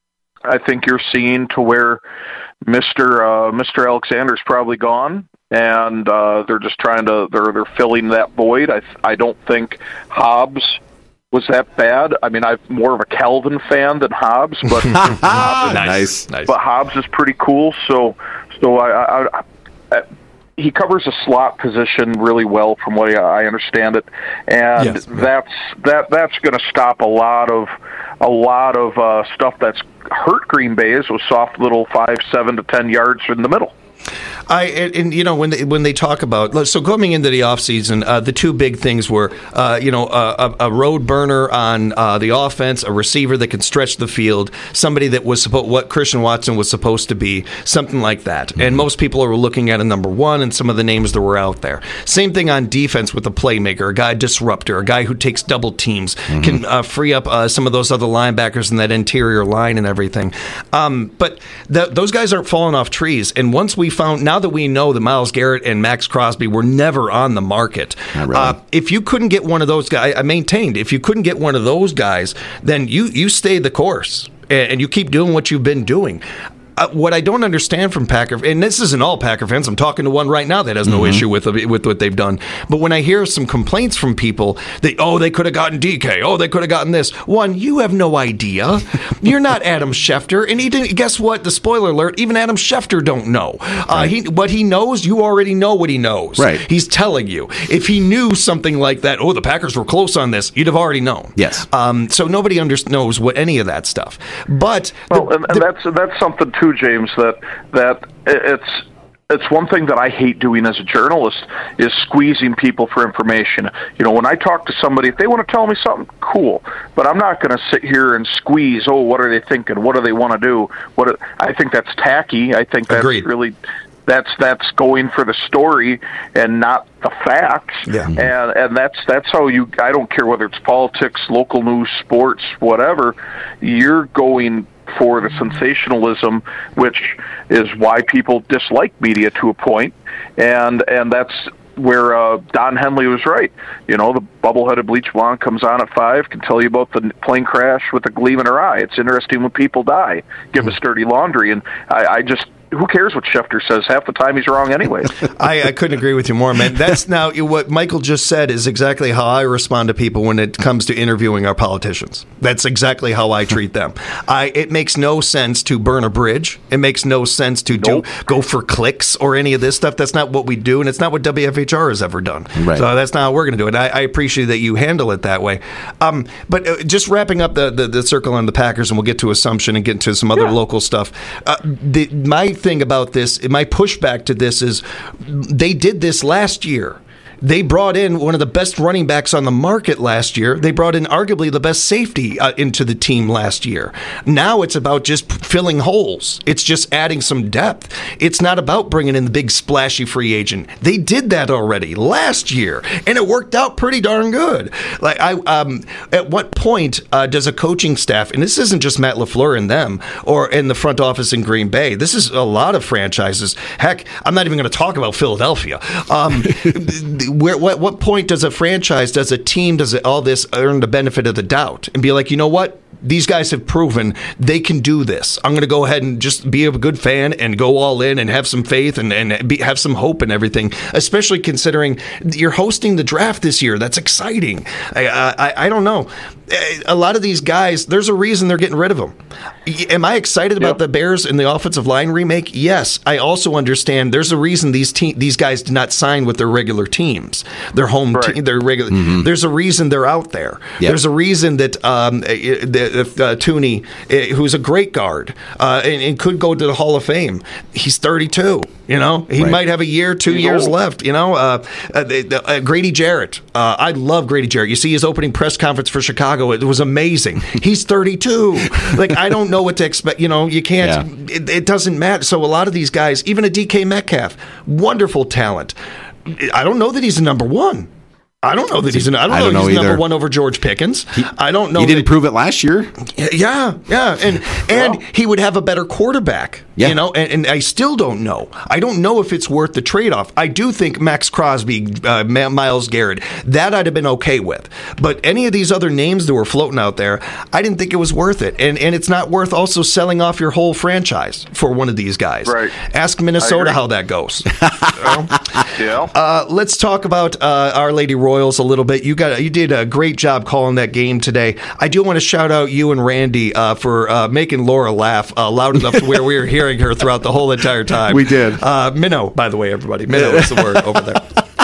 I think you're seeing to where Mister Uh, Mister Alexander's probably gone. And uh, they're just trying to they're they're filling that void. I I don't think Hobbs was that bad. I mean, I'm more of a Calvin fan than Hobbs, but Hobbs is, nice, nice. But Hobbs is pretty cool. So so I, I, I, I he covers a slot position really well, from what I understand it, and yes, that's that that's going to stop a lot of a lot of uh, stuff that's hurt Green Bay is with soft little five, seven to ten yards in the middle. I and, and you know when they, when they talk about so coming into the offseason, uh, the two big things were uh, you know a, a road burner on uh, the offense, a receiver that can stretch the field, somebody that was supposed what Christian Watson was supposed to be, something like that. Mm-hmm. And most people are looking at a number one and some of the names that were out there. Same thing on defense with a playmaker, a guy disruptor, a guy who takes double teams, mm-hmm. can uh, free up uh, some of those other linebackers in that interior line and everything. Um, but th- those guys aren't falling off trees. And once we found now that we know that Myles Garrett and Max Crosby were never on the market, really. uh, if you couldn't get one of those guys, I maintained, if you couldn't get one of those guys, then you, you stay the course and, and you keep doing what you've been doing. Uh, what I don't understand from Packer, and this isn't all Packer fans, I'm talking to one right now that has no mm-hmm. issue with with what they've done, but when I hear some complaints from people that, oh, they could have gotten D K, oh, they could have gotten this. One, you have no idea. You're not Adam Schefter, and he didn't, guess what? The spoiler alert, even Adam Schefter don't know. Uh, right. he, what he knows, you already know what he knows. Right. He's telling you. If he knew something like that, oh, the Packers were close on this, you'd have already known. Yes. Um, so nobody under, knows what any of that stuff. But well, the, and, and the, that's that's something too, James, that that it's it's one thing that I hate doing as a journalist is squeezing people for information. You know, when I talk to somebody, if they want to tell me something, cool. But I'm not going to sit here and squeeze, oh, what are they thinking? What do they want to do? What are, I think that's tacky. I think that's Agreed. really that's that's going for the story and not the facts. Yeah. And and that's that's how you I don't care whether it's politics, local news, sports, whatever, you're going for the sensationalism, which is why people dislike media to a point, and and that's where uh, Don Henley was right. You know, the bubble-headed bleach blonde comes on at five, can tell you about the plane crash with a gleam in her eye. It's interesting when people die. Give us dirty laundry, and I, I just. Who cares what Schefter says? Half the time he's wrong anyway. I, I couldn't agree with you more, man. That's now what Michael just said is exactly how I respond to people when it comes to interviewing our politicians. That's exactly how I treat them. I it makes no sense to burn a bridge. It makes no sense to do nope. go for clicks or any of this stuff. That's not what we do, and it's not what W F H R has ever done. Right. So that's not how we're going to do it. I, I appreciate that you handle it that way. Um, but uh, just wrapping up the, the, the circle on the Packers, and we'll get to Assumption and get into some other yeah. local stuff. Uh, the, my thing about this, my pushback to this is they did this last year. They brought in one of the best running backs on the market last year. They brought in arguably the best safety uh, into the team last year. Now it's about just filling holes. It's just adding some depth. It's not about bringing in the big splashy free agent. They did that already last year, and it worked out pretty darn good. Like I, um, at what point uh, does a coaching staff, and this isn't just Matt LaFleur and them, or in the front office in Green Bay, this is a lot of franchises. Heck, I'm not even going to talk about Philadelphia. Um, where, what, what point does a franchise, does a team, does it, all this earn the benefit of the doubt and be like, you know what? These guys have proven they can do this. I'm going to go ahead and just be a good fan and go all in and have some faith and, and be, have some hope and everything, especially considering you're hosting the draft this year. That's exciting. I, I, I don't know. A lot of these guys, there's a reason they're getting rid of them. Am I excited about yep. the Bears and the offensive line remake? Yes. I also understand there's a reason these te- these guys did not sign with their regular teams, their home right. team, their regular. Mm-hmm. There's a reason they're out there. Yep. There's a reason that um, the, uh, Tooney, uh, who's a great guard uh, and, and could go to the Hall of Fame, he's thirty-two. You know, he right. might have a year, two he's years old. left. You know, uh, uh, the, uh, Grady Jarrett. Uh, I love Grady Jarrett. You see his opening press conference for Chicago. It was amazing. He's thirty-two. Like, I don't know what to expect. You know, you can't. Yeah. It, it doesn't matter. So a lot of these guys, even a D K Metcalf, wonderful talent. I don't know that he's a number one. I don't know that he's an, I don't I know, don't know he's either. number one over George Pickens. He, I don't know. He didn't that, prove it last year. Yeah, yeah, and and well, he would have a better quarterback. Yeah. You know, and, and I still don't know. I don't know if it's worth the trade-off. I do think Max Crosby, uh, Myles Garrett, that I'd have been okay with. But any of these other names that were floating out there, I didn't think it was worth it. And and it's not worth also selling off your whole franchise for one of these guys. Right. Ask Minnesota how that goes. Yeah. Uh, let's talk about uh, Our Lady Royals a little bit. You got you did a great job calling that game today. I do want to shout out you and Randy uh, for uh, making Laura laugh uh, loud enough to where we were hearing her throughout the whole entire time. We did. Uh, minnow, by the way, everybody. Minnow is the word over there.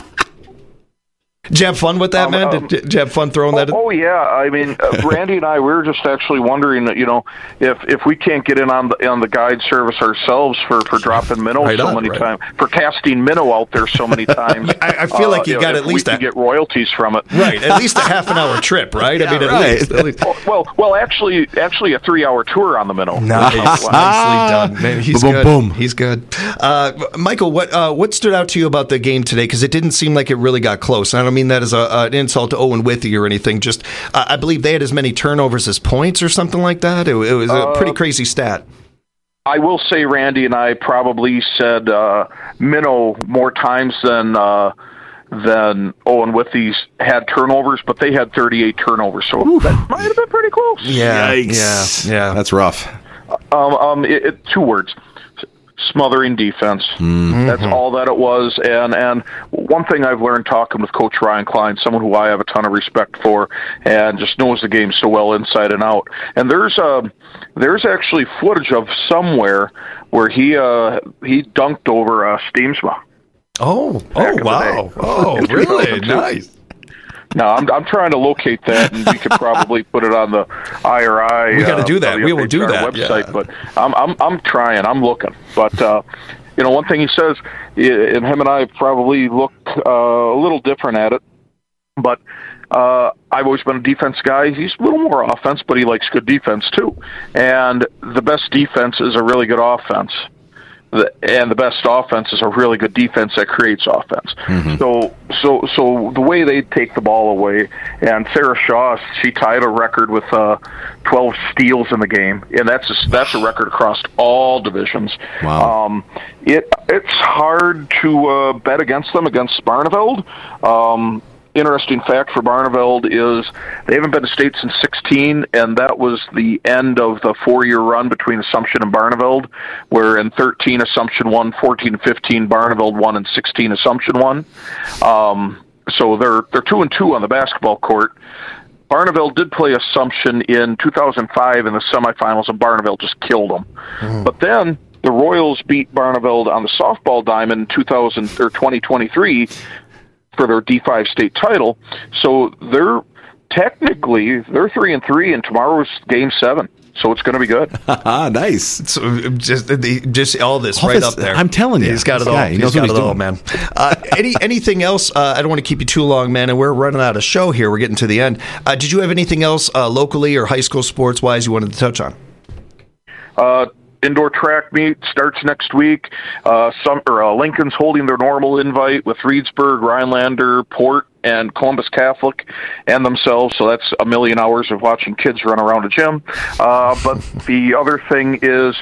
Did you have fun with that, um, man? Did, did you have fun throwing oh, that in? Oh, yeah. I mean, uh, Randy and I, we were just actually wondering, you know, if if we can't get in on the on the guide service ourselves for, for dropping minnow right so on, many right. times, for casting minnow out there so many times. I, I feel uh, like you, you got know, at least we a, get royalties from it. Right, at least a half an hour trip, right? Yeah, I mean, at right. least. At least. Oh, well, well, actually, actually, a three-hour tour on the minnow. Nice, nicely done. Man, he's boom, good. Boom. He's good. Uh, Michael, what uh, what stood out to you about the game today? Because it didn't seem like it really got close. And I don't mean that as a, an insult to Owen Withy or anything. Just, uh, I believe they had as many turnovers as points or something like that. It, it was a uh, pretty crazy stat. I will say Randy and I probably said uh, minnow more times than uh, than Owen Withy's had turnovers, but they had thirty-eight turnovers, so Oof. that might have been pretty close. Yeah, Yikes. yeah, yeah. That's rough. Um, um, it, it, two words. Smothering defense. Mm-hmm. That's all that it was. And and one thing I've learned talking with Coach Ryan Klein, someone who I have a ton of respect for, and just knows the game so well inside and out. And there's uh, there's actually footage of somewhere where he uh, he dunked over uh, Steemsma. Oh, oh wow! Oh, really? Nice. No, I'm I'm trying to locate that, and we could probably put it on the I R I. We got to do that. Uh, we will do that. Website, yeah. But I'm I'm I'm trying. I'm looking. But uh, you know, one thing he says, and him and I probably look uh, a little different at it. But uh, I've always been a defense guy. He's a little more offense, but he likes good defense too. And the best defense is a really good offense. And the best offense is a really good defense that creates offense. Mm-hmm. So, so, so the way they take the ball away, and Sarah Shaw, she tied a record with uh, twelve steals in the game, and that's a, that's a record across all divisions. Wow. Um, it it's hard to uh, bet against them against Barneveld. Um, Interesting fact for Barneveld is they haven't been to state since sixteen, and that was the end of the four-year run between Assumption and Barneveld, where in thirteen Assumption won, fourteen and fifteen Barneveld won, and sixteen Assumption won. Um, so they're they're two and two on the basketball court. Barneveld did play Assumption in two thousand five in the semifinals, and Barneveld just killed them. Mm. But then the Royals beat Barneveld on the softball diamond in two thousand or twenty twenty-three. For their D five state title, so they're technically they're three and three, and tomorrow's game seven. So it's going to be good. Nice. So just, the, just all this All right this- up there. I'm telling you, he's got this it all. guy, he He's knows got what it he's all, doing. man. Uh, any anything else? Uh, I don't want to keep you too long, man. And we're running out of show here. We're getting to the end. Uh, did you have anything else uh, locally or high school sports wise you wanted to touch on? Uh, indoor track meet starts next week. Uh, some or, uh, Lincoln's holding their normal invite with Reedsburg, Rhinelander, Port, and Columbus Catholic and themselves. So that's a million hours of watching kids run around a gym. Uh, but the other thing is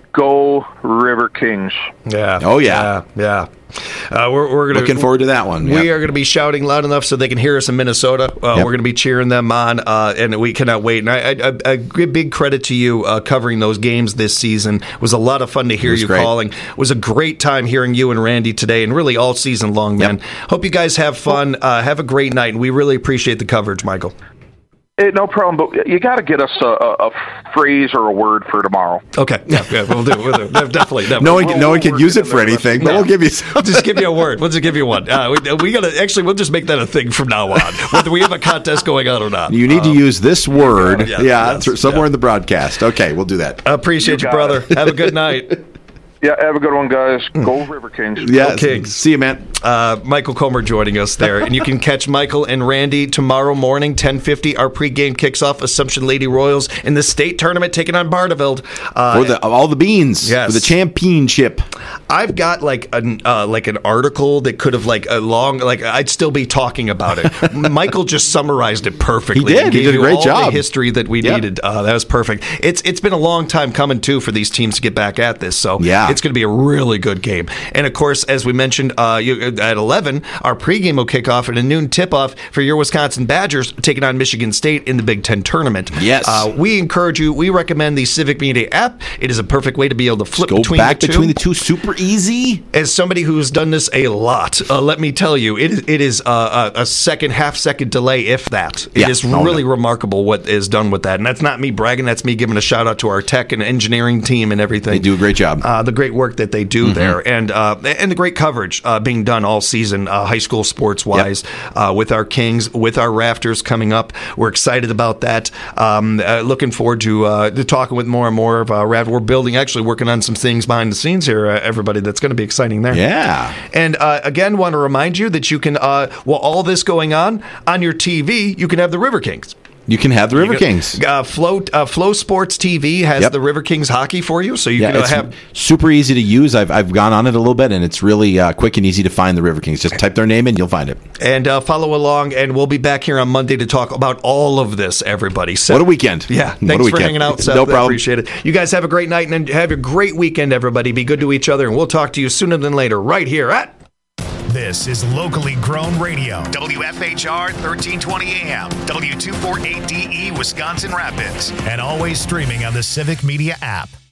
go River Kings. Yeah. Oh, yeah. Yeah. yeah. Uh, we're we're gonna, Looking forward to that one. We Yep. are going to be shouting loud enough so they can hear us in Minnesota. Uh, Yep. We're going to be cheering them on, uh, and we cannot wait. And I, I, I, a big credit to you uh, covering those games this season. It was a lot of fun to hear was you great. calling. It was a great time hearing you and Randy today, and really all season long, man. Yep. Hope you guys have fun. Uh, have a great night, and we really appreciate the coverage, Michael. Hey, no problem, but you got to get us a, a, a phrase or a word for tomorrow. Okay, yeah, yeah, we'll do. We'll do. Definitely, definitely. No one, We'll- can, no one we'll can work use it it in for there. anything, but No. we'll give you We'll some. just give you a word. We'll just give you one. Uh, we, we gotta actually. We'll just make that a thing from now on, whether we have a contest going on or not. You need to use this word, yeah, yeah, yes, th- somewhere yeah. in the broadcast. Okay, we'll do that. I appreciate You you, got brother. it. Have a good night. Yeah, have a good one, guys. Go River Kings. Yeah, Kings. see you, man. Uh, Michael Comer joining us there, and you can catch Michael and Randy tomorrow morning, ten fifty. Our pregame kicks off. Assumption Lady Royals in the state tournament taking on Barneveld. Uh, For the all the beans, Yes. for the championship. I've got like an uh, like an article that could have like a long like I'd still be talking about it. Michael just summarized it perfectly. He did. and He gave did a you great all job. The history that we Yep. needed. Uh, that was perfect. It's it's been a long time coming too for these teams to get back at this. So Yeah. it's going to be a really good game. And of course, as we mentioned, uh, you, at eleven, our pregame will kick off at a noon tip-off for your Wisconsin Badgers taking on Michigan State in the Big Ten tournament. Yes. Uh, we encourage you. We recommend the Civic Media app. It is a perfect way to be able to flip Go between back the two. between the two, super easy. As somebody who's done this a lot, uh, let me tell you, it, it is uh, a, a second, half second delay, if that. It Yeah. is Oh, really no. remarkable what is done with that. And that's not me bragging. That's me giving a shout out to our tech and engineering team and everything. They do a great job. Uh, the great work that they do Mm-hmm. there, and uh, and the great coverage uh, being done all season, uh, high school sports wise, uh, with our Kings, with our Rafters coming up. We're excited about that. Um, uh, looking forward to, uh, to talking with more and more of uh, Raft. We're building, actually working on some things behind the scenes here, uh, everybody. That's going to be exciting there. Yeah. And uh, again, want to remind you that you can, uh, while all this going on on your T V, you can have the River Kings. You can have the River Kings. Uh, Flow uh, Flow Sports T V has Yep. the River Kings hockey for you, so you Yeah, can uh, it's have. super easy to use. I've, I've gone on it a little bit, and it's really uh, quick and easy to find the River Kings. Just type their name in, you'll find it. And uh, follow along, and we'll be back here on Monday to talk about all of this, everybody. Seth, What a weekend. Yeah, What a thanks for weekend. hanging out, Seth. No I problem. appreciate it. You guys have a great night, and have a great weekend, everybody. Be good to each other, and we'll talk to you sooner than later right here at... This is locally grown radio. W F H R thirteen twenty A M, W two forty-eight D E Wisconsin Rapids, and always streaming on the Civic Media app.